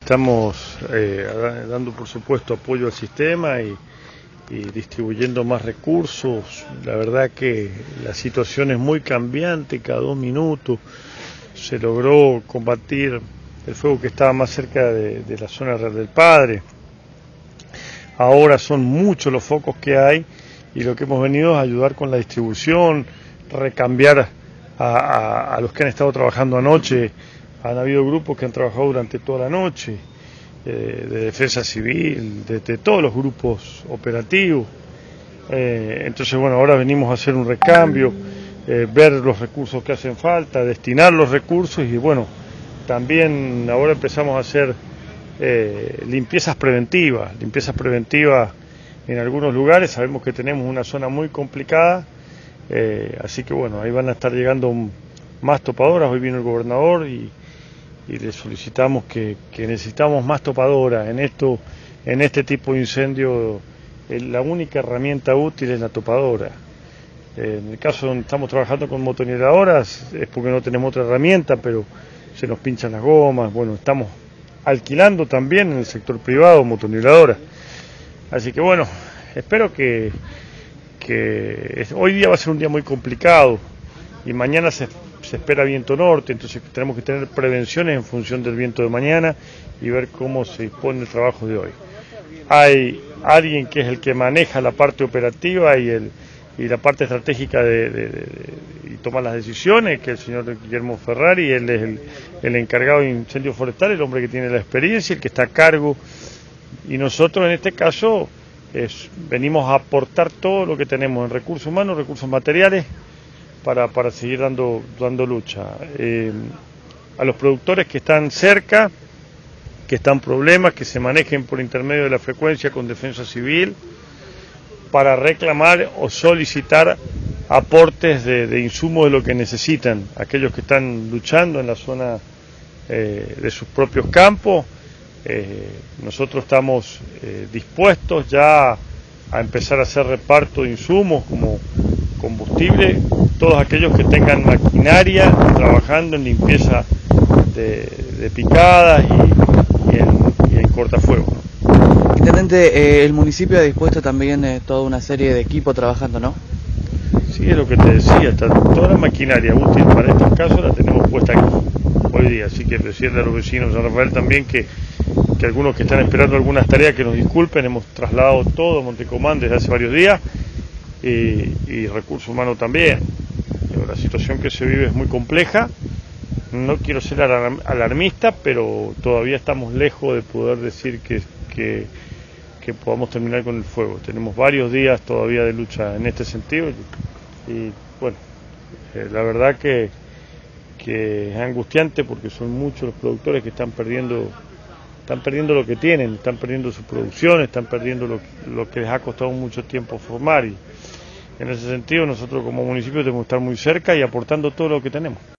Estamos dando por supuesto apoyo al sistema y distribuyendo más recursos. La verdad que la situación es muy cambiante, cada 2 minutos se logró combatir el fuego que estaba más cerca de la zona Real del Padre. Ahora son muchos los focos que hay y lo que hemos venido es ayudar con la distribución, recambiar a los que han estado trabajando anoche. Han habido grupos que han trabajado durante toda la noche, de defensa civil, de todos los grupos operativos. Entonces, bueno, ahora venimos a hacer un recambio, ver los recursos que hacen falta, destinar los recursos y, bueno, también ahora empezamos a hacer limpiezas preventivas en algunos lugares. Sabemos que tenemos una zona muy complicada, así que, bueno, ahí van a estar llegando más topadoras. Hoy vino el gobernador y le solicitamos que necesitamos más topadoras en este tipo de incendio. La única herramienta útil es la topadora. En el caso donde estamos trabajando con motoneradoras es porque no tenemos otra herramienta, pero se nos pinchan las gomas. Bueno, estamos alquilando también en el sector privado motoneradoras. Así que, bueno, espero que hoy día va a ser un día muy complicado y mañana se espera viento norte, entonces tenemos que tener prevenciones en función del viento de mañana y ver cómo se dispone el trabajo de hoy. Hay alguien que es el que maneja la parte operativa y la parte estratégica y toma las decisiones, que es el señor Guillermo Ferrari. Él es el encargado de incendios forestales, el hombre que tiene la experiencia, el que está a cargo, y nosotros en este caso venimos a aportar todo lo que tenemos en recursos humanos, recursos materiales, para seguir dando lucha. A los productores que están cerca, que están problemas, que se manejen por intermedio de la frecuencia con defensa civil, para reclamar o solicitar aportes de insumos de lo que necesitan, aquellos que están luchando en la zona de sus propios campos. Nosotros estamos dispuestos ya a empezar a hacer reparto de insumos como combustible, todos aquellos que tengan maquinaria trabajando en limpieza de picadas y en cortafuegos, ¿no? Intendente, el municipio ha dispuesto también toda una serie de equipos trabajando, ¿no? Sí, es lo que te decía, toda la maquinaria útil para estos casos la tenemos puesta aquí hoy día, así que decirle a los vecinos de San Rafael también que algunos que están esperando algunas tareas que nos disculpen. Hemos trasladado todo a Montecomán desde hace varios días y recursos humanos también. La situación que se vive es muy compleja. No quiero ser alarmista, pero todavía estamos lejos de poder decir que podamos terminar con el fuego. Tenemos varios días todavía de lucha en este sentido y bueno, la verdad que es angustiante porque son muchos los productores que están perdiendo lo que tienen, están perdiendo su producción, están perdiendo lo que les ha costado mucho tiempo formar, y en ese sentido nosotros como municipio tenemos que estar muy cerca y aportando todo lo que tenemos.